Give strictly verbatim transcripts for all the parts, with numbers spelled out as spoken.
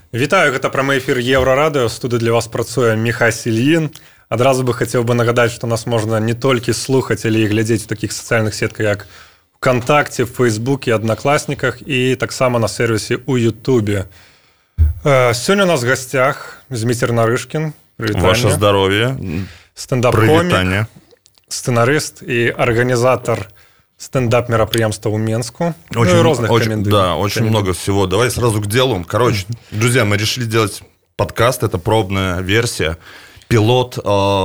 Вітаю, гэта прамы эфір Еўрарадыё. Студыі для вас працуе Міхась Ільін. Адразу бы хацеў бы нагадаць, што нас можна не толькі слухаць, але і глядзець у такіх сацыяльных сетках, як ВКонтакце, Фейсбуке, Аднакласніках і таксама на сервісе ў Ютубе. Сёння у нас в гасцях Зміцер Нарышкін. Ваше здоровье. Стендап-комік, сцэнарыст і арганізатор стендап-мероприемства в Менску. Очень, ну, и разных очень, комендий. Да, очень комендий. Много всего. Давай сразу к делу. Короче, друзья, мы решили делать подкаст. Это пробная версия, пилот.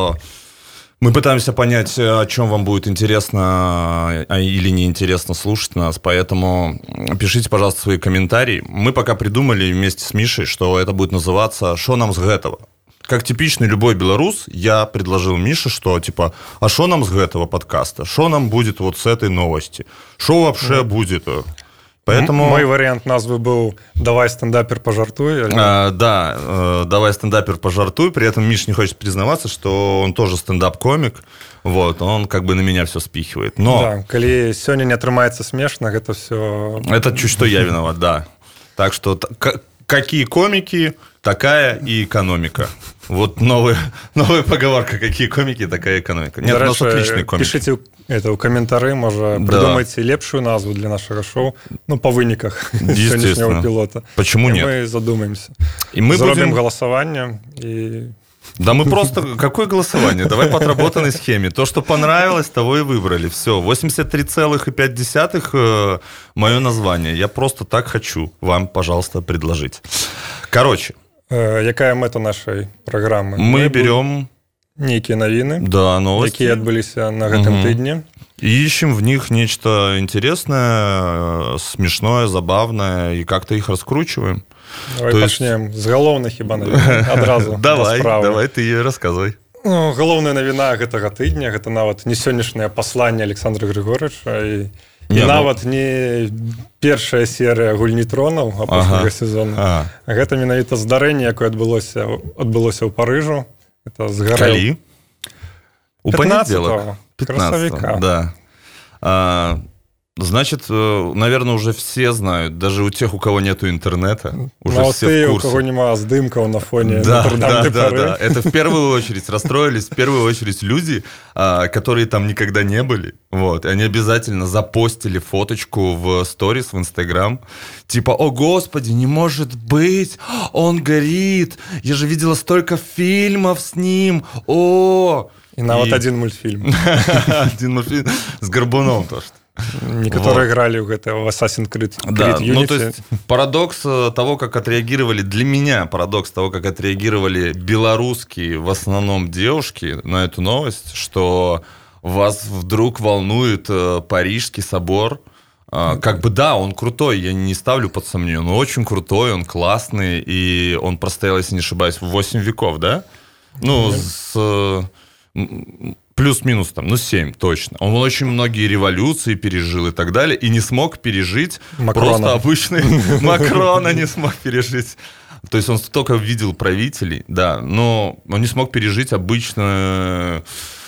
Мы пытаемся понять, о чем вам будет интересно или неинтересно слушать нас. Поэтому пишите, пожалуйста, свои комментарии. Мы пока придумали вместе с Мишей, что это будет называться «Шо нам с гэтага?». Как типичный любой белорус, я предложил Мише, что типа, а что нам с этого подкаста? Что нам будет вот с этой новости? Что вообще mm. будет? Поэтому... Мой вариант назвы был «Давай, стендапер, пожартуй». А, да, э, «Давай, стендапер, пожартуй». При этом Миш не хочет признаваться, что он тоже стендап-комик. Вот, он как бы на меня все спихивает. Но... Да, коли сегодня не отрымается смешно, это все... Это чуть что я виноват, да. Так что... Какие комики, такая и экономика. Вот новая, новая поговорка. Какие комики, такая экономика. Нет, у нас отличные комики. Пишите это у комментарии, може, да. Придумайте лепшую назву для нашего шоу. Ну, по выниках сегодняшнего пилота. Почему и нет? Мы задумаемся. И мы Заробим будем... голосование и... Да мы просто... Какое голосование? Давай по отработанной схеме. То, что понравилось, того и выбрали. Все. восемьдесят три целых пять десятых э, мое название. Я просто так хочу вам, пожалуйста, предложить. Короче. Э, якая мета нашей программы? Мы, мы берем... Некие новины. Да, новости. Какие отбылись на этом угу. тыдне. И ищем в них нечто интересное, смешное, забавное, и как-то их раскручиваем. Давай пачнем есть... з галоўнай хіба навіны адразу. Давай, давай ты ее рассказывай. Ну, галоўная навіна гэтага тыдня, гэта нават не сённяшняе пасланне Александра Григорьевича і, і не, нават ну... не першая серыя гульні тронаў апошняга ага. сезона. Ага. Гэта менавіта здарэнне, якое адбылося адбылося ў Парыжу. Это згарэў. У панядзелак. пятнадцатого Да. А... Значит, наверное, уже все знают, даже у тех, у кого нету интернета, уже ну, все ты, в курсе. У кого нема здымков на фоне. Да, да, да, да. Это в первую очередь расстроились, в первую очередь люди, которые там никогда не были. Вот, и они обязательно запостили фоточку в сторис, в Инстаграм. Типа, о господи, не может быть, он горит, я же видела столько фильмов с ним, о! И на и... вот один мультфильм. Один мультфильм с Горбуном тоже. Некоторые вот. Играли в это в Assassin's Creed. Да, Unity. Ну, то есть парадокс того, как отреагировали, для меня парадокс того, как отреагировали белорусские, в основном девушки, на эту новость, что вас вдруг волнует Парижский собор. Как бы да, он крутой, я не ставлю под сомнение, но очень крутой, он классный, и он простоял, если не ошибаюсь, восемь веков, да? Ну, с... Плюс-минус там, ну, семь точно. Он очень многие революции пережил и так далее, и не смог пережить Макрона. Просто обычный... Макрона не смог пережить. То есть он столько видел правителей, да, но он не смог пережить обычное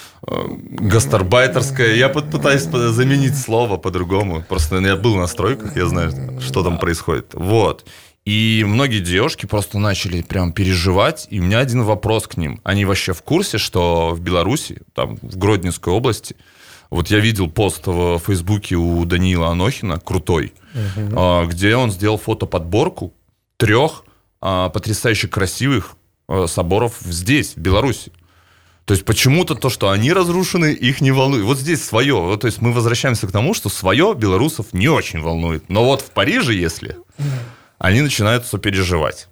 гастарбайтерское. Я пытаюсь заменить слово по-другому. Просто я был на стройках, я знаю, что там происходит. Вот. И многие девушки просто начали прям переживать, и у меня один вопрос к ним. Они вообще в курсе, что в Беларуси, там, в Гродненской области, вот я видел пост в Фейсбуке у Даниила Анохина, крутой, uh-huh. где он сделал фотоподборку трех потрясающе красивых соборов здесь, в Беларуси. То есть почему-то то, что они разрушены, их не волнует. Вот здесь свое. Вот, то есть мы возвращаемся к тому, что свое белорусов не очень волнует. Но вот в Париже, если... они начинают сопереживать.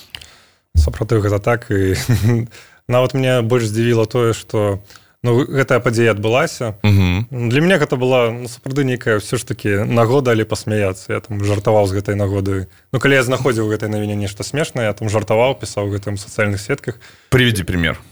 Сапраўды гэта так. І нават мне больш здзівіла тое, што ну, гэтая падзея адбылася. Угу. Для мяне гэта была ну, сапраўды нейкая ўсё ж такі нагода, але пасмяяцца. Я там жартаваў з гэтай нагоды. Ну, калі я знаходзіў у гэтай навіне нешта смешнае, я там жартаваў, пісаў у гэтым сацыяльных сетках. Приведи пример.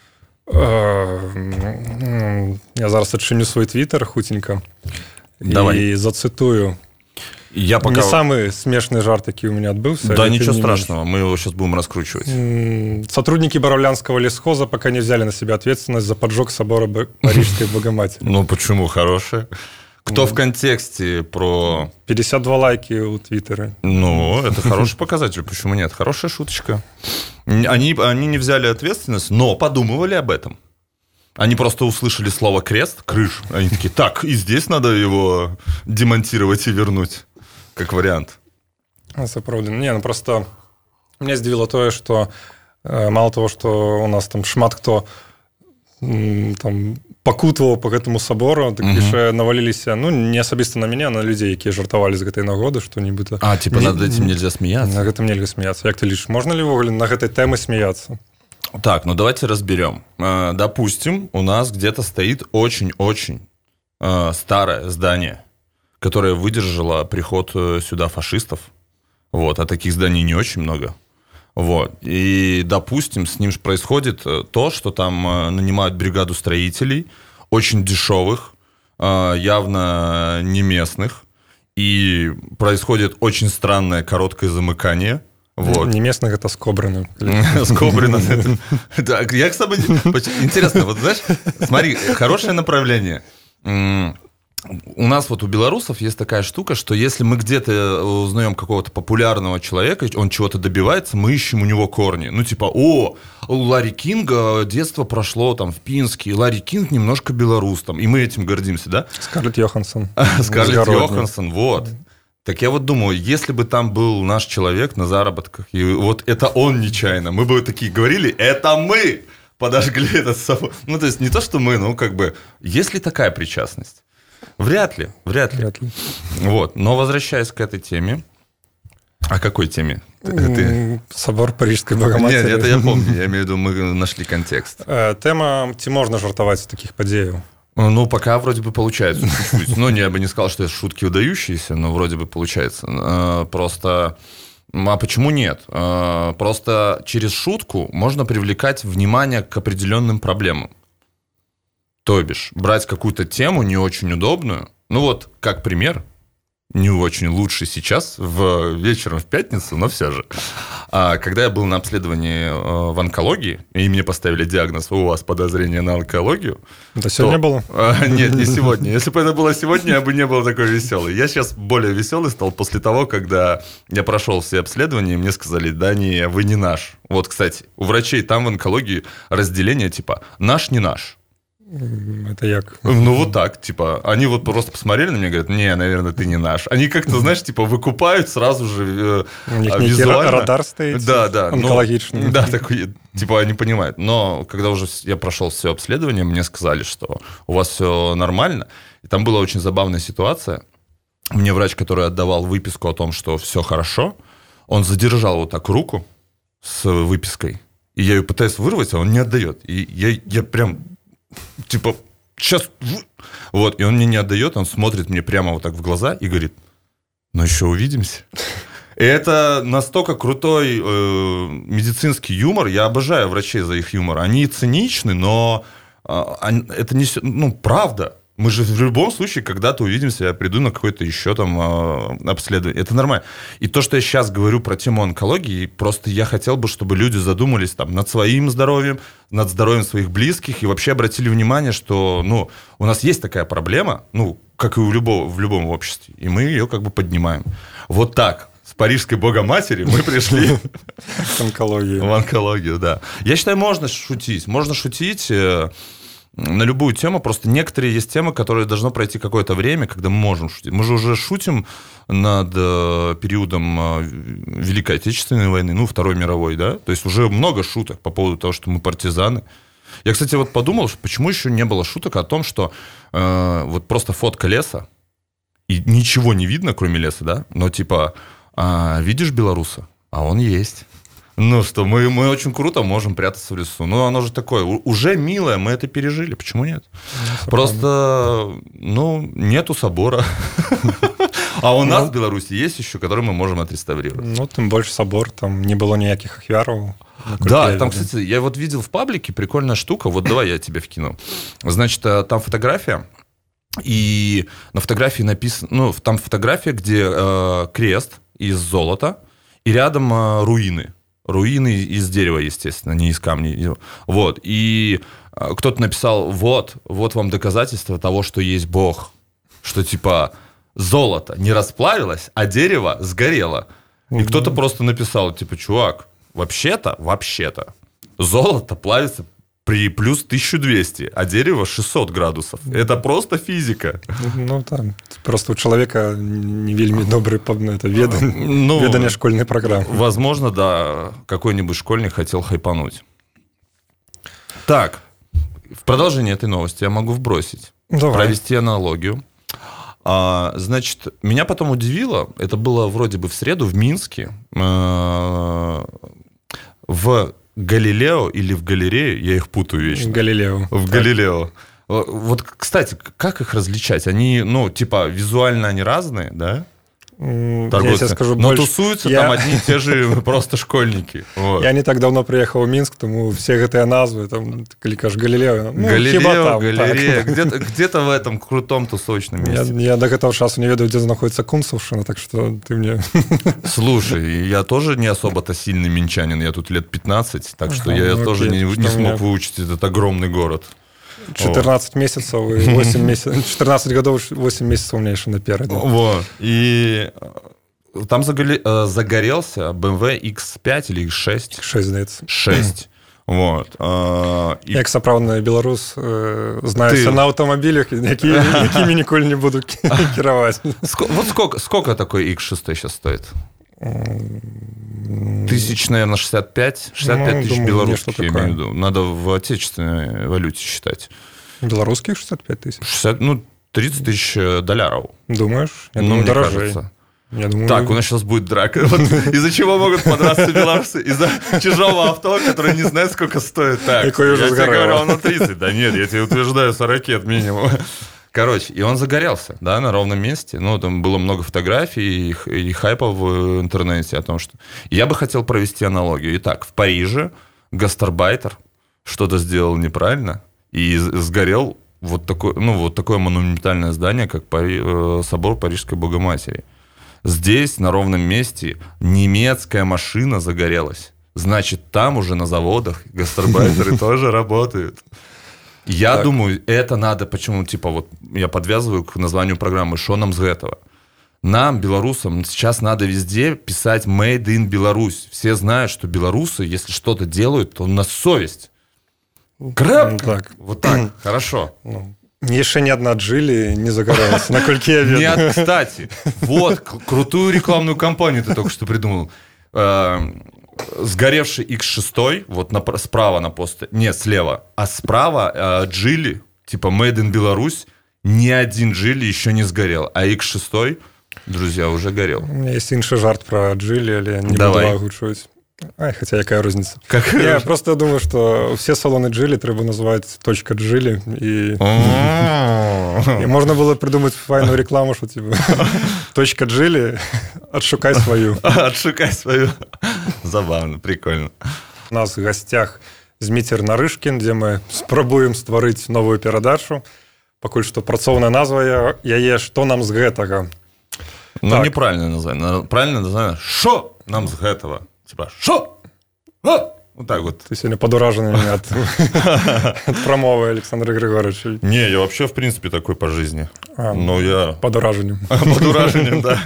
Я зараз адчыню свой твиттер хутенька і зацытую. Я пока... Не самый смешный жарт, який у меня отбылся. Да, ничего страшного, мы его сейчас будем раскручивать. Сотрудники Боровлянского лесхоза пока не взяли на себя ответственность за поджог собора Парижской Богоматери. Ну, почему? Хорошее. Кто mm. в контексте про... пятьдесят два лайки у Твиттера. Ну, это хороший показатель. Почему нет? Хорошая шуточка. Они, они не взяли ответственность, но подумывали об этом. Они просто услышали слово «крест», «крыш». Они такие, так, и здесь надо его демонтировать и вернуть, как вариант. Это правда. Не, ну просто меня здивило то, что э, мало того, что у нас там шмат кто м, там покутував по гэтаму собору, так угу. еще навалились, ну, не особисто на меня, на людей, які жартовали з гэтай нагоды, что нібыта... А, типа, не, над этим нельзя смеяться? На гэтым нельзя смеяться. Як ты лишь, можно ли вовремя на гэтай темы смеяться? Так, ну давайте разберем. Допустим, у нас где-то стоит очень-очень старое здание, которое выдержало приход сюда фашистов. Вот, а таких зданий не очень много. Вот. И, допустим, с ним происходит то, что там нанимают бригаду строителей, очень дешевых, явно не местных, и происходит очень странное короткое замыкание. Вот. Не местных, это Скобрина. Скобрина. Так, я, кстати, интересно, вот знаешь, смотри, хорошее направление. У нас вот у белорусов есть такая штука, что если мы где-то узнаем какого-то популярного человека, он чего-то добивается, мы ищем у него корни. Ну, типа, о, у Ларри Кинга детство прошло там в Пинске, и Ларри Кинг немножко белорус там, и мы этим гордимся, да? Скарлетт Йоханссон. Скарлетт Йоханссон, вот. Так я вот думаю, если бы там был наш человек на заработках, и вот это он нечаянно, мы бы такие говорили, это мы подожгли этот собор. Ну, то есть не то, что мы, ну, как бы, есть ли такая причастность? Вряд ли, вряд ли. Вряд ли. Вот. Но возвращаясь к этой теме. А какой теме? Ты... Собор Парижской Богоматери. Нет, это я помню. Я имею в виду, мы нашли контекст. Тема, ці можна жартовать с таких подеев? Ну, пока вроде бы получается чуть-чуть. Ну, я бы не сказал, что это шутки выдающиеся, но вроде бы получается. Просто... А почему нет? Просто через шутку можно привлекать внимание к определенным проблемам. То бишь, брать какую-то тему не очень удобную, ну вот, как пример, не очень лучший сейчас, в, вечером в пятницу, но все же. А, когда я был на обследовании в онкологии, и мне поставили диагноз, у вас подозрение на онкологию. Это сегодня то, было? А, нет, не сегодня. Если бы это было сегодня, я бы не был такой веселый. Я сейчас более веселый стал после того, когда я прошел все обследования, и мне сказали, да не, вы не наш. Вот, кстати, у врачей там в онкологии разделение типа «наш, не наш». Это як? Ну, вот так, типа, они вот просто посмотрели на меня и говорят, не, наверное, ты не наш. Они как-то, знаешь, типа, выкупают сразу же э, у них визуально. Радар стоит, да, да, онкологичный. Но, да, такой, типа, они понимают. Но когда уже я прошел все обследование, мне сказали, что у вас все нормально. И там была очень забавная ситуация. Мне врач, который отдавал выписку о том, что все хорошо, он задержал вот так руку с выпиской, и я ее пытаюсь вырвать, а он не отдает. И я, я прям... Типа, сейчас... Вот, и он мне не отдает, он смотрит мне прямо вот так в глаза и говорит, ну еще увидимся. И это настолько крутой э, медицинский юмор, я обожаю врачей за их юмор. Они циничны, но э, они, это не... Ну, правда. Мы же в любом случае когда-то увидимся, я приду на какое-то еще там э, обследование. Это нормально. И то, что я сейчас говорю про тему онкологии, просто я хотел бы, чтобы люди задумались там над своим здоровьем, над здоровьем своих близких и вообще обратили внимание, что ну, у нас есть такая проблема, ну, как и у любого, в любом обществе, и мы ее как бы поднимаем. Вот так. С Парижской Богоматери мы пришли в онкологию. В онкологию, да. Я считаю, можно шутить. Можно шутить... на любую тему, просто некоторые есть темы, которые должно пройти какое-то время, когда мы можем шутить. Мы же уже шутим над периодом Великой Отечественной войны, ну, Второй мировой, да, то есть уже много шуток по поводу того, что мы партизаны. Я, кстати, вот подумал, почему еще не было шуток о том, что э, вот просто фотка леса, и ничего не видно, кроме леса, да, но типа, а, видишь белоруса? А он есть. Ну что, мы, мы очень круто можем прятаться в лесу. Ну, оно же такое, уже милое, мы это пережили, почему нет? Ну, просто, ну, нету собора. А у нас в Беларуси есть еще, который мы можем отреставрировать. Ну, тем больше собор, там не было никаких ахвяров. Да, там, кстати, я вот видел в паблике прикольная штука, вот давай я тебе вкину. Значит, там фотография, и на фотографии написано, ну, там фотография, где э, крест из золота, и рядом э, руины. Руины из дерева, естественно, не из камней. Вот. И кто-то написал, вот, вот вам доказательство того, что есть Бог, что типа золото не расплавилось, а дерево сгорело. И mm-hmm. кто-то просто написал, типа, чувак, вообще-то, вообще-то, золото плавится при плюс тысяча двести, а дерево шестьсот градусов. Это просто физика. Ну, там, просто у человека не вельми добрый это ведан, ну, ведание школьной программы. Возможно, да, какой-нибудь школьник хотел хайпануть. Так, в продолжение этой новости я могу вбросить, Давай. провести аналогию. А, значит, меня потом удивило, это было вроде бы в среду в Минске, э, в Галилео или в галерее, я их путаю вечно. Галилео. В Галилео. Вот, кстати, как их различать? Они, ну, типа, визуально они разные, да? Торговцы. Я тебе скажу Но больше. тусуются я... там одни и те же просто школьники. Вот. Я не так давно приехал в Минск, тому все гэтыя назвы, там, калі кажаш, Галилео. Ну, Галилео, там, галерея, где-то, где-то в этом крутом тусовочном месте. Я, я до этого часу не ведаю, где находится Кунцевшина, так что ты мне... Слушай, я тоже не особо-то сильный минчанин, я тут лет пятнадцать, так что ага, я ну, тоже окей, не, не смог меня... выучить этот огромный город. четырнадцать месяцев и восемь месяцев. четырнадцать годов, восемь месяцев у меня еще наперед. Вот. И там загорелся бэ эм вэ икс пять или икс шесть. икс шесть, здаецца. шесть. Вот. І... Як сапраўдны беларус, знаюся Ты... на аўтамабілях, які, якімі ніколі не буду кіраваць. Вот сколько, сколько такой икс шесть сейчас стоит? Тысяч, наверное, шестьдесят пять. шестьдесят пять ну, тысяч думаю, белорусских, я имею в виду. Надо в отечественной валюте считать. Белорусских шестьдесят пять тысяч? шестьдесят, ну, тридцать тысяч долларов. Думаешь? Я ну, думаю, мне дорожей. Кажется. Я думаю, так, у нас сейчас будет драка. Вот из-за чего могут подраться белорусы? Из-за чужого авто, которое не знает, сколько стоит. Так, я тебе говорю, он на тридцать. Да нет, я тебе утверждаю, сорок минимум. Короче, и он загорелся, да, на ровном месте. Ну, там было много фотографий и, и хайпа в интернете о том, что... Я бы хотел провести аналогию. Итак, в Париже гастарбайтер что-то сделал неправильно и сгорел вот такое, ну, вот такое монументальное здание, как Пари... собор Парижской Богоматери. Здесь, на ровном месте, немецкая машина загорелась. Значит, там уже на заводах гастарбайтеры тоже работают. Я так. думаю, это надо, почему, типа, вот я подвязываю к названию программы «Шо нам с этого?». Нам, белорусам, сейчас надо везде писать «Made in Беларусь». Все знают, что белорусы, если что-то делают, то на совесть. Крапка. Так. Вот так, хорошо. Еще ни одна Джили не загорелась, накольки я вижу. Нет, кстати, вот, крутую рекламную кампанию ты только что придумал. Сгоревший икс шесть, вот на, справа на посте, нет, слева, а справа э, Джили, типа Made in Беларусь, ни один Джили еще не сгорел, а икс шесть, друзья, уже горел. У меня есть інший жарт про Джили, але я не Давай. буду агучваць. Ай, хотя какая разница. Как... Я просто думаю, что все салоны Джили треба назвать точка Джили. И... и можно было придумать файную рекламу, что типа точка Джили, отшукай свою. Отшукай свою. Забавно, прикольно. У нас в гостях Зміцер Нарышкін, где мы спрабуем стварыць новую перадачу. Пакуль што працоўная назва яе «Што нам з гэтага?». Ну, так. Неправильное название. Правильное название «Шо нам з гэтага?». Типа, шо? А? Вот так вот. Ты сегодня подураженный меня от, от промовы Александра Григорьевича. Не, я вообще, в принципе, такой по жизни. А, Но я... Подураженнем. Подураженнем, да.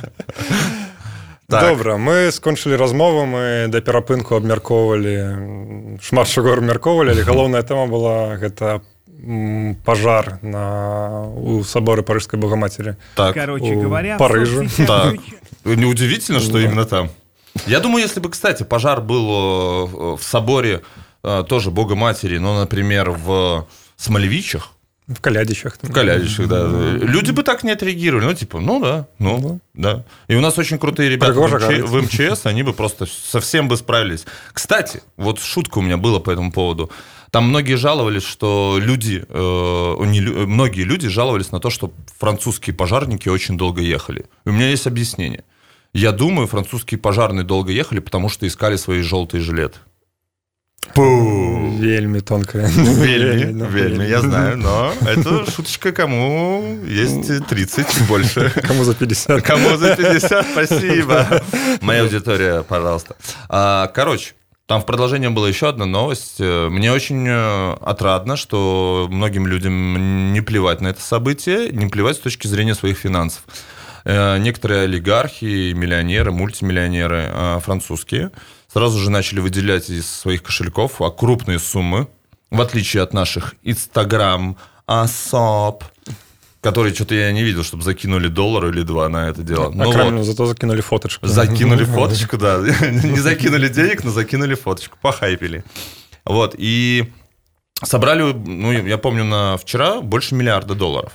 Добра, мы скончылі размову, мы да перапынку абмяркоўвалі, шмат чаго абмяркоўвалі, але галоўная тэма была гэта пожар на, у собора Парижской Богоматери. Так. Короче говоря, Париже. Так. Неудивительно, что именно там. Я думаю, если бы, кстати, пожар был в соборе тоже Богоматери, ну, например, в Смолевичах. В Калядищах. В Калядищах, да. Люди бы так не отреагировали. Ну, типа, ну да, ну да. И у нас очень крутые ребята в, МЧ... в эм че эс, они бы просто совсем бы справились. Кстати, вот шутка у меня была по этому поводу. Там многие жаловались, что люди, э, не, многие люди жаловались на то, что французские пожарники очень долго ехали. И у меня есть объяснение. Я думаю, французские пожарные долго ехали, потому что искали свои желтые жилеты. Вельми тонкая. Вельми, вельми, я знаю, но это шуточка, кому есть тридцать, больше. Кому за пятьдесят. Кому за пятьдесят, спасибо. Моя аудитория, пожалуйста. Короче, Там в продолжение была еще одна новость. Мне очень отрадно, что многим людям не плевать на это событие, не плевать с точки зрения своих финансов. Некоторые олигархи, миллионеры, мультимиллионеры французские сразу же начали выделять из своих кошельков крупные суммы, в отличие от наших Instagram, Асоп, которые что-то я не видел, чтобы закинули доллар или два на это дело. А ну кроме, вот, зато закинули фоточку. Закинули фоточку, да. Не закинули денег, но закинули фоточку, похайпили. Вот, и собрали, ну, я помню, на вчера больше миллиарда долларов.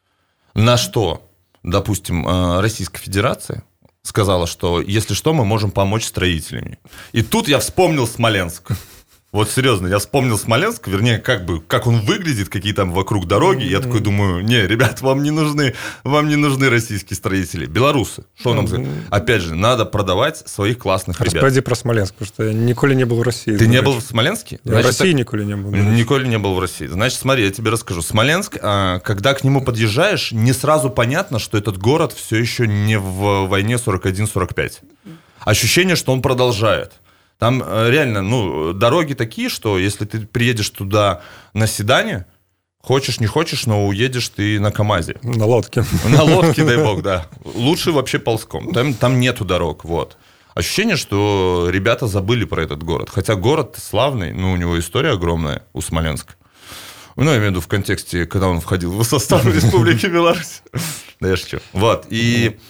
На что, допустим, Российская Федерация сказала, что если что, мы можем помочь строителями. И тут я вспомнил Смоленск. Вот серьезно, я вспомнил Смоленск, вернее, как бы, как он выглядит, какие там вокруг дороги. Я такой думаю, не, ребят, вам не нужны, вам не нужны российские строители. Белорусы, что нам сказать? Опять же, надо продавать своих классных ребят. Распади про Смоленск, потому что я николи не был в России. Ты не был в Смоленске? Я Значит, в России так... николи не был. Николи не был в России. Значит, смотри, я тебе расскажу. Смоленск, когда к нему подъезжаешь, не сразу понятно, что этот город все еще не в войне сорок один сорок пять. Ощущение, что он продолжает. Там реально, ну, дороги такие, что если ты приедешь туда на седане, хочешь, не хочешь, но уедешь ты на КамАЗе. На лодке. На лодке, дай бог, да. Лучше вообще ползком. Там, там нету дорог, вот. Ощущение, что ребята забыли про этот город. Хотя город славный, ну, у него история огромная, у Смоленска. Ну, я имею в виду в контексте, когда он входил в состав Республики Беларусь. Да я шучу. Вот, и,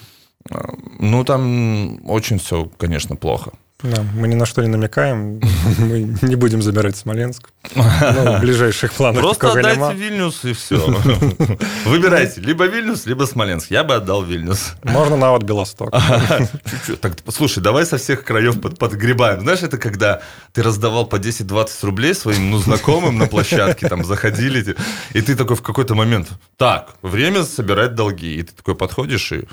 ну, там очень все, конечно, плохо. Да, мы ни на что не намекаем, мы не будем забирать Смоленск. Ну, в ближайших планах. Просто отдайте нема. Вильнюс и все. Выбирайте, либо Вильнюс, либо Смоленск. Я бы отдал Вильнюс. Можно на вот Белосток. Так, слушай, давай со всех краев под, подгребаем. Знаешь, это когда ты раздавал по десять-двадцать рублей своим ну, знакомым на площадке, там заходили, и ты такой в какой-то момент, так, время собирать долги. И ты такой подходишь и...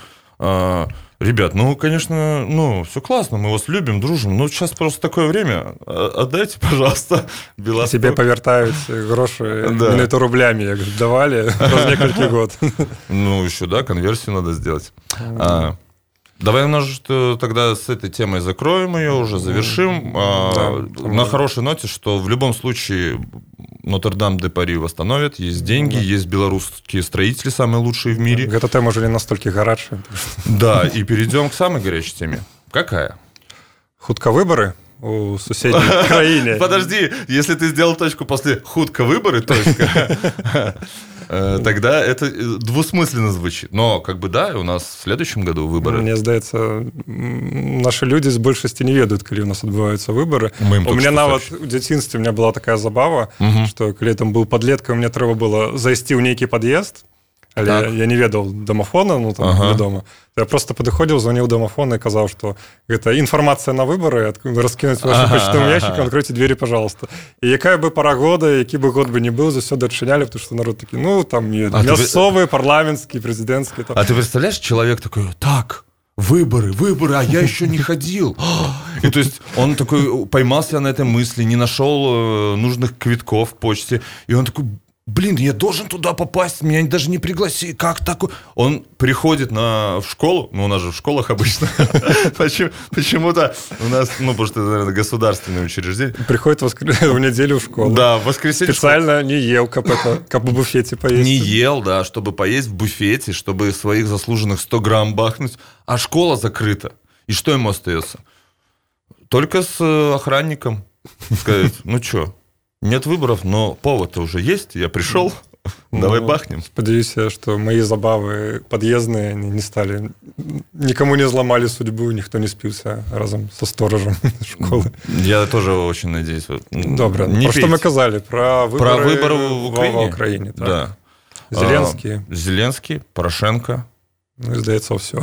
Ребят, ну, конечно, ну, все классно, мы вас любим, дружим, но сейчас просто такое время, отдайте, пожалуйста, Белосток. Тебе повертают гроши да. минуту рублями, я говорю, давали раз несколько год. Ну, еще, да, конверсию надо сделать. А, давай, может, тогда с этой темой закроем ее, уже завершим. Да, а, на хорошей ноте, что в любом случае Нотр-Дам-де-Пари восстановят, есть деньги, да. есть белорусские строители, самые лучшие в мире. Эта тема уже не настолько горячая. Да, и перейдем к самой горячей теме. Какая? Хутка выборы у соседней краины. Подожди, если ты сделал точку после хутка выборы, точка, тогда это двусмысленно звучит. Но, как бы, да, у нас в следующем году выборы. Мне здаецца, наши люди з большасці не ведаюць, калі у нас адбываюцца выборы. У меня нават у дзяцінстве у меня была такая забава, угу. что калі там быў падлеткам, мне трэба было зайсці ў нейкі пад'езд, але так. я не ведаў домафона, ну там ага. вядома. Я просто падыходзіў, званіў домафон і казаў, што гэта інфармацыя на выборы, раскінуць вашу ага, пачтовым ящикам, ага. откройте двери, пожалуйста. І якая бы пара года, які бы год бы не быў, заўсёды адчынялі, потому что народ такі, ну, там а мясцовыя, ты... парламенцкія, прэзідэнцкія. Там. А ты представляешь, человек такой, так, выборы, выборы, а я еще не ходил. И то есть он такой поймался на этой мысли, не нашел нужных квитков в почте, и он такой... Блин, я должен туда попасть, меня даже не пригласили, как такое? Он приходит на, в школу, ну, у нас же в школах обычно, почему-то у нас, ну, потому что это, наверное, государственное учреждение. Приходит в неделю в школу. Да, в воскресенье. Специально не ел, как в буфете поесть. Не ел, да, чтобы поесть в буфете, чтобы своих заслуженных сто грамм бахнуть, а школа закрыта. И что ему остается? Только с охранником сказать, ну, что? Нет выборов, но повод-то уже есть, я пришел, ну, давай бахнем. Сподеюсь, что мои забавы подъездные не стали, никому не взломали судьбу, никто не спился разом со сторожем школы. Я тоже очень надеюсь. Добре, про что мы казали? Про выборы, про выборы в Украине? В Украине, так. Да. Зеленский. А, Зеленский, Порошенко. Ну, сдается все.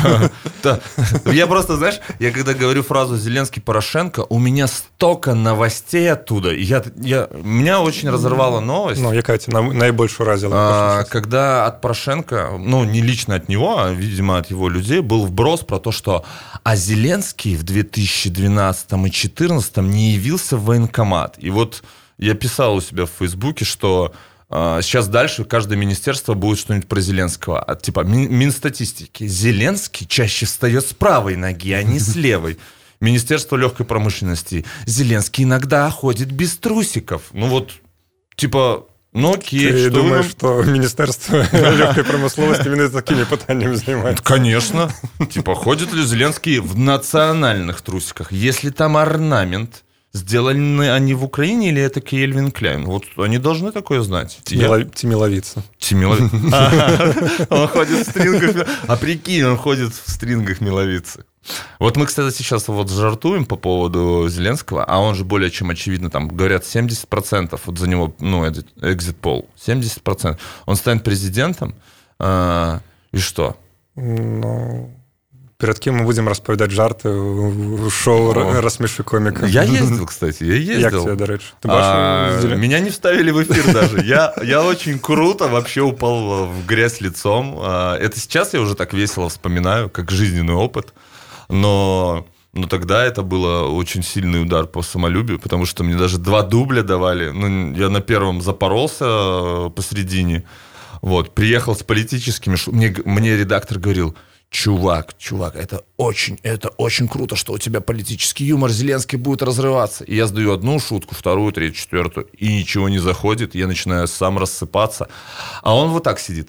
Я просто, знаешь, я когда говорю фразу «Зеленский, Порошенко», у меня столько новостей оттуда. Я, я, меня очень разорвала новость. Ну, яка тебя наибольше уразила? Когда от Порошенко, ну, не лично от него, а, видимо, от его людей, был вброс про то, что а Зеленский в две тысячи двенадцатом и две тысячи четырнадцатом не явился в военкомат. И вот я писал у себя в Фейсбуке, что... Сейчас дальше каждое министерство будет что-нибудь про Зеленского. Типа Минстатистики. Зеленский чаще встает с правой ноги, а не с левой. Министерство легкой промышленности. Зеленский иногда ходит без трусиков. Ну вот, типа... Ну, окей. Ты что думаешь, вы... что Министерство легкой промысловости именно такими пытаниями занимается? Конечно. Типа, ходит ли Зеленский в национальных трусиках? Если там орнамент, сделаны они в Украине или это Кельвин Кляйн? Вот они должны такое знать. Тимиловица. Тимиловица. Он ходит в стрингах. А прикинь, он ходит в стрингах миловицы. Вот мы, кстати, сейчас вот жартуем по поводу Зеленского, а он же более чем очевидно, там, говорят, семьдесят процентов вот за него, ну, экзит-пол, семьдесят процентов. Он станет президентом, э, и что? Ну, перед кем мы будем распавядаць жарты в шоу «Рассмеши комика». Я ездил, кстати, я ездил. Як тебе, до речи? Ты а, меня не вставили в эфир даже. Я, я очень круто вообще упал в грязь лицом. Это сейчас я уже так весело вспоминаю, как жизненный опыт. Но, но тогда это было очень сильный удар по самолюбию, потому что мне даже два дубля давали. Ну, я на первом запоролся посередине. Вот, приехал с политическими... Мне, мне редактор говорил: чувак, чувак, это очень, это очень круто, что у тебя политический юмор, Зеленский будет разрываться. И я сдаю одну шутку, вторую, третью, четвертую, и ничего не заходит. Я начинаю сам рассыпаться. А он вот так сидит,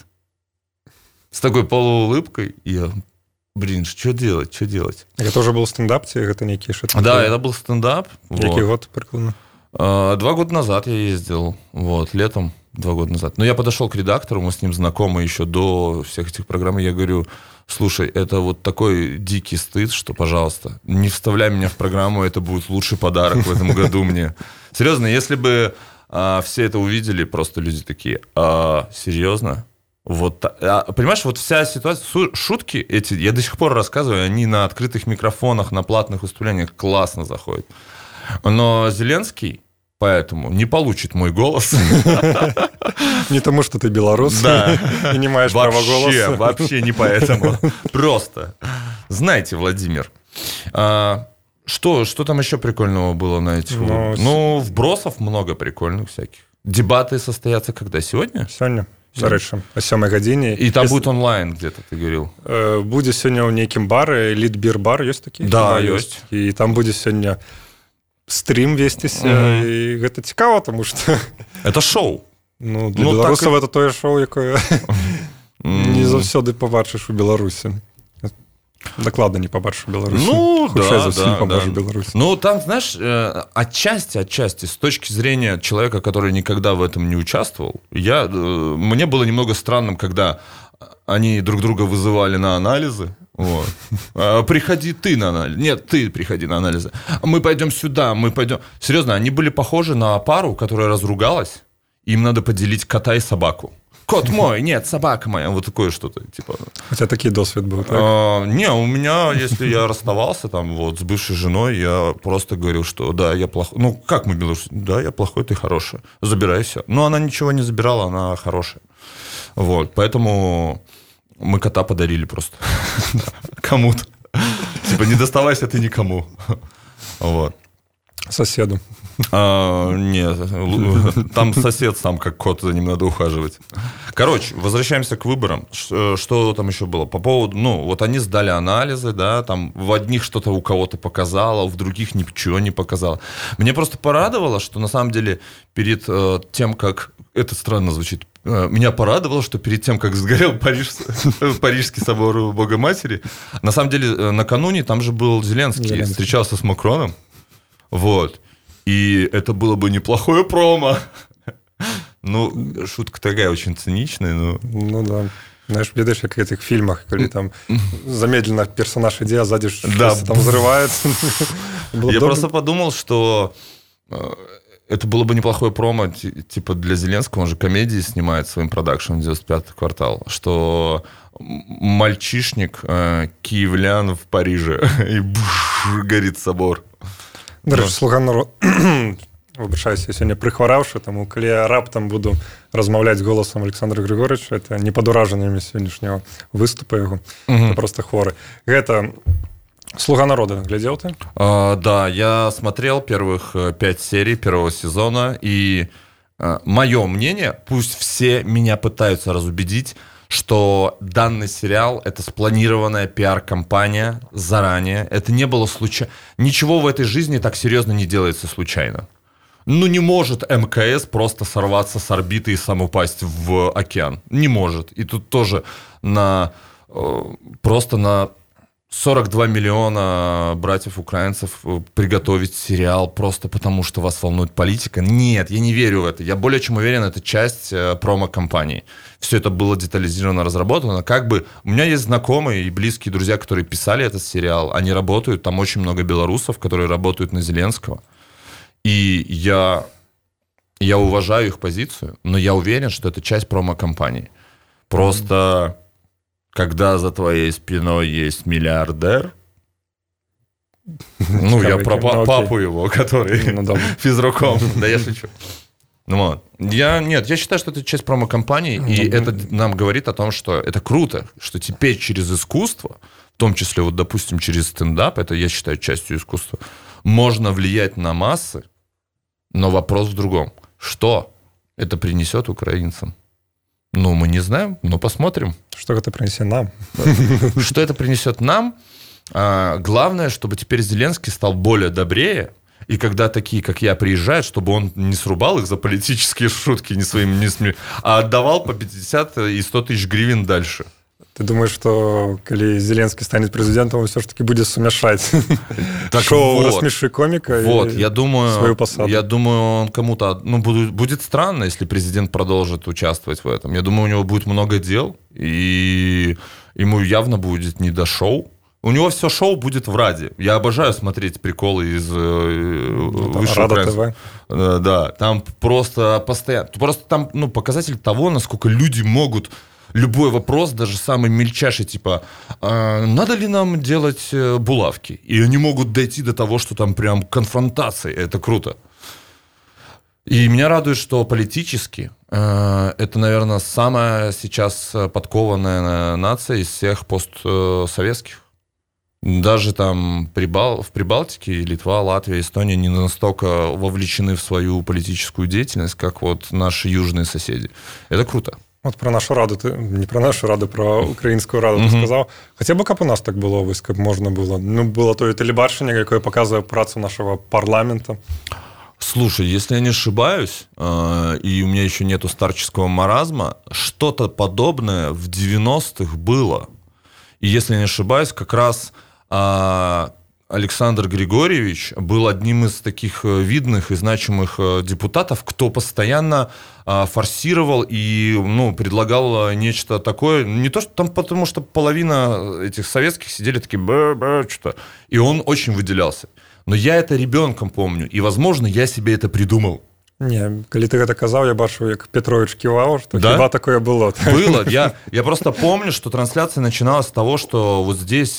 с такой полуулыбкой, и я... Блин, что делать, что делать? Это уже был стендап, ці гэта нейкі шат? Да, это был стендап. Який вот. год прикладно? А, два года назад я ездил, вот, летом, два года назад. Но я подошел к редактору, мы с ним знакомы еще до всех этих программ, и я говорю: слушай, это вот такой дикий стыд, что, пожалуйста, не вставляй меня в программу, это будет лучший подарок в этом году мне. Серьезно, если бы а, все это увидели, просто люди такие: а, серьезно? Вот, понимаешь, вот вся ситуация, шутки эти, я до сих пор рассказываю, они на открытых микрофонах, на платных выступлениях классно заходят. Но Зеленский поэтому не получит мой голос. Не тому, что ты белорус и не маешь права голоса. Вообще не поэтому. Просто. Знаете, Владимир, что, что там еще прикольного было на этих? Ну, вбросов много прикольных всяких. Дебаты состоятся когда? Сегодня? Сегодня. Дарэчы, о сёмай гадзіне. И там Если... будет онлайн где-то, ты говорил. Э, будзе сёння ў нейкім бары, эліт-бір-бар, ёсць такі? Да, ёсць. І там будзе сёння стрим весціся, угу. І гэта цікава, тому што... Это шоу. Ну, для ну, беларусаў так... это тое шоу, якое не заўсёды побачыш у Беларусі. Докладно не побачишь в Беларуси. Ну, да, да, да. Беларуси. Ну, там, знаешь, отчасти, отчасти, с точки зрения человека, который никогда в этом не участвовал, я, мне было немного странным, когда они друг друга вызывали на анализы. Вот. Приходи ты на анализ. Нет, ты приходи на анализы. Мы пойдем сюда, мы пойдем... Серьезно, они были похожи на пару, которая разругалась, им надо поделить кота и собаку. Кот мой, нет, собака моя. Вот такое что-то, типа. У тебя такие досвид был, так? А, не, у меня, если я расставался там вот с бывшей женой, я просто говорил, что да, я плохой. Ну, как мы, белорусы? Да, я плохой, ты хороший. Забирай все. Но она ничего не забирала, она хорошая. Вот, поэтому мы кота подарили просто кому-то. Типа, не доставайся ты никому. Вот. Соседу. А, нет, там сосед сам как кот, за ним надо ухаживать. Короче, возвращаемся к выборам. Что, что там еще было? По поводу, ну, вот они сдали анализы, да, там в одних что-то у кого-то показало, в других ничего не показало. Мне просто порадовало, что на самом деле перед э, тем, как... Это странно звучит. Э, меня порадовало, что перед тем, как сгорел Париж, Парижский собор Богоматери, на самом деле э, накануне там же был Зеленский, Зеленский, встречался с Макроном. Вот. И это было бы неплохое промо. Ну, шутка такая очень циничная, но... Ну да. Знаешь, видишь, как в этих фильмах, когда там замедленно персонаж идет, а сзади да. там взрывается. Я просто подумал, что это было бы неплохое промо, типа для Зеленского, он же комедии снимает своим продакшеном девяносто пятый квартал, что мальчишник киевлян в Париже, и буш, горит собор. До речі, слуга народу, вибачаюся, я сьогодні прихворавши, тому коли я раптом буду розмовляти голосом Олександра Григоровича, це не під ураженнями сьогоднішнього виступу його, угу. Це просто хворий. Это «Слуга народа», глядел ты? А, да, я смотрел первых пять серий первого сезона, и а, мое мнение, пусть все меня пытаются разубедить, что данный сериал — это спланированная пиар-компания заранее. Это не было случайно. Ничего в этой жизни так серьезно не делается случайно. Ну, не может МКС просто сорваться с орбиты и сам упасть в океан. Не может. И тут тоже на, просто на сорок два миллиона братьев-украинцев приготовить сериал просто потому, что вас волнует политика. Нет, я не верю в это. Я более чем уверен, это часть промо-компании. Все это было детализировано, разработано. Как бы у меня есть знакомые и близкие друзья, которые писали этот сериал. Они работают, там очень много белорусов, которые работают на Зеленского. И я, я уважаю их позицию, но я уверен, что это часть промо-компании. Просто, когда за твоей спиной есть миллиардер, ну, я про папу его, который физруком, да я шучу. Ну, я, нет, я считаю, что это часть промо-компании, и это нам говорит о том, что это круто, что теперь через искусство, в том числе, вот, допустим, через стендап, это я считаю частью искусства, можно влиять на массы. Но вопрос в другом. Что это принесет украинцам? Ну, мы не знаем, но посмотрим. Что это принесет нам? Что это принесет нам? А, главное, чтобы теперь Зеленский стал более добрее, и когда такие, как я, приезжают, чтобы он не срубал их за политические шутки, не своими, не сми... а отдавал по пятьдесят и сто тысяч гривен дальше. Ты думаешь, что когда Зеленский станет президентом, он все-таки будет сумешать шоу вот, «Рассмеши комика» вот, и я думаю, свою посаду? Я думаю, он кому-то... Ну, будет, будет странно, если президент продолжит участвовать в этом. Я думаю, у него будет много дел, и ему явно будет не до шоу. У него все шоу будет в Раде. Я обожаю смотреть приколы из высшего Рада ТВ. Да, там просто постоянно... Просто там ну, показатель того, насколько люди могут... Любой вопрос, даже самый мельчайший, типа, а надо ли нам делать булавки? И они могут дойти до того, что там прям конфронтации. Это круто. И меня радует, что политически э, это, наверное, самая сейчас подкованная нация из всех постсоветских. Даже там Прибал... в Прибалтике Литва, Латвия, Эстония не настолько вовлечены в свою политическую деятельность, как вот наши южные соседи. Это круто. От про нашу раду, ти, не про нашу раду, про українську раду ти mm-hmm. сказав. Хоча б як у нас так було, ось, як можна було. Ну, було то телебачення, яке показує працю нашего парламента. Слушай, если я не ошибаюсь, э, и у меня еще нету старческого маразма, что-то подобное в девяностых было. И если я не ошибаюсь, как раз... Э, Александр Григорьевич был одним из таких видных и значимых депутатов, кто постоянно форсировал и ну, предлагал нечто такое. Не то, что там, потому что половина этих советских сидели такие, бэ-бэ, что-то. И он очень выделялся. Но я это ребенком помню, и, возможно, я себе это придумал. Не, коли ты это казав, я бачу, як Петрович кивал, что да? Хіба такое было. Было. Я, я просто помню, что трансляция начиналась с того, что вот здесь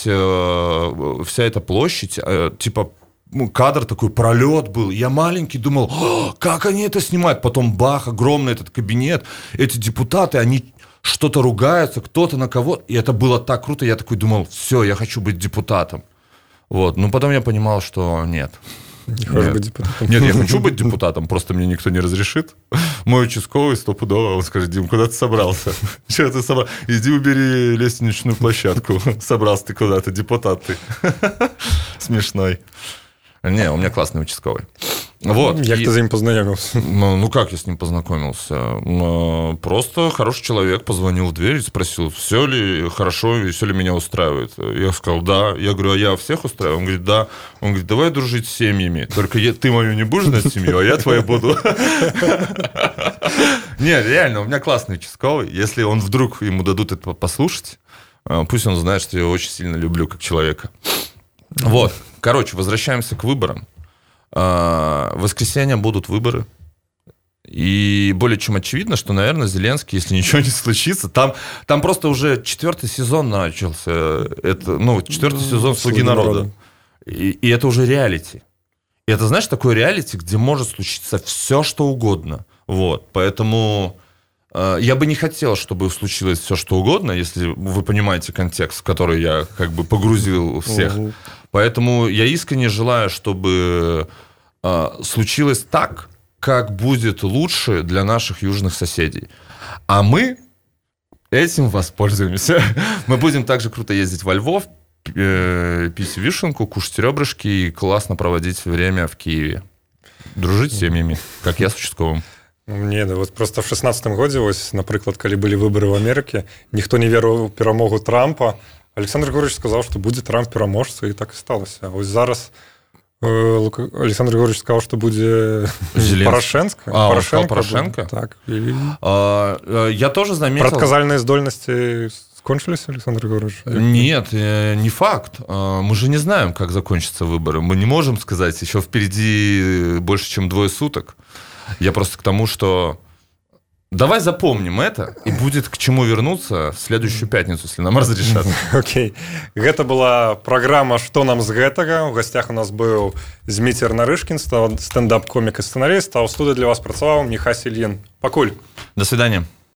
э, вся эта площадь, э, типа ну, кадр такой, пролет был. Я маленький думал, как они это снимают? Потом бах, огромный этот кабинет. Эти депутаты, они что-то ругаются, кто-то на кого. И это было так круто. Я такой думал, все, я хочу быть депутатом. Вот. Но потом я понимал, что нет. Не хочешь быть депутатом? Нет, я хочу быть депутатом, просто мне никто не разрешит. Мой участковый стопудово, он скажет, Дим, куда ты собрался? Чего ты собрался? Иди убери лестничную площадку. Собрался ты куда-то, депутат ты. Смешной. Не, у меня классный участковый. Вот. Як ты с ним познакомился? Ну, ну, как я с ним познакомился? Просто хороший человек позвонил в дверь и спросил, все ли хорошо и все ли меня устраивает. Я сказал, да. Я говорю, а я всех устраиваю? Он говорит, да. Он говорит, давай дружить с семьями. Только я, ты мою не будешь знать семью, а я твою буду. Нет, реально, у меня классный участковый. Если он вдруг ему дадут это послушать, пусть он знает, что я его очень сильно люблю как человека. Вот. Короче, возвращаемся к выборам. В воскресенье будут выборы. И более чем очевидно, что, наверное, Зеленский, если ничего не случится, там, там просто уже четвертый сезон начался. Это, ну, четвертый сезон «Слуги народа». И, и это уже реалити. И это, знаешь, такое реалити, где может случиться все, что угодно. Вот. Поэтому э, я бы не хотел, чтобы случилось все, что угодно, если вы понимаете контекст, в который я как бы погрузил всех. Угу. Поэтому я искренне желаю, чтобы э, случилось так, как будет лучше для наших южных соседей. А мы, этим воспользуемся. Мы будем также круто ездить во Львов, пить вишенку, кушать ребрышки и классно проводить время в Киеве. Дружить с семьями, как я с участковым. Не, да вот просто в шестнадцатым годзе, вось, напрыклад, калі былі выборы в Америке, ніхто не верыў у перамогу Трампа. Александр Григорьевич сказал, что будет Трамп пераможца, и так и сталося. А вось зараз Александр Григорьевич сказал, что будет Порошенко. А, он сказал Порошенко? Так. И... А, я тоже заметил... Прадказальные здольности кончились, Александр Григорьевич? Нет, не факт. Мы же не знаем, как закончатся выборы. Мы не можем сказать, еще впереди больше, чем двое суток. Я просто к тому, что... Давай запомним это, и будет к чему вернуться в следующую пятницу, если нам разрешат. Окей. Гэта была программа «Что нам з гэтага?». У гостях у нас был Зміцер Нарышкін, стендап-комік и сценарист, а у студии для вас працаваў Міхась Ільін. Пакуль. До свидания.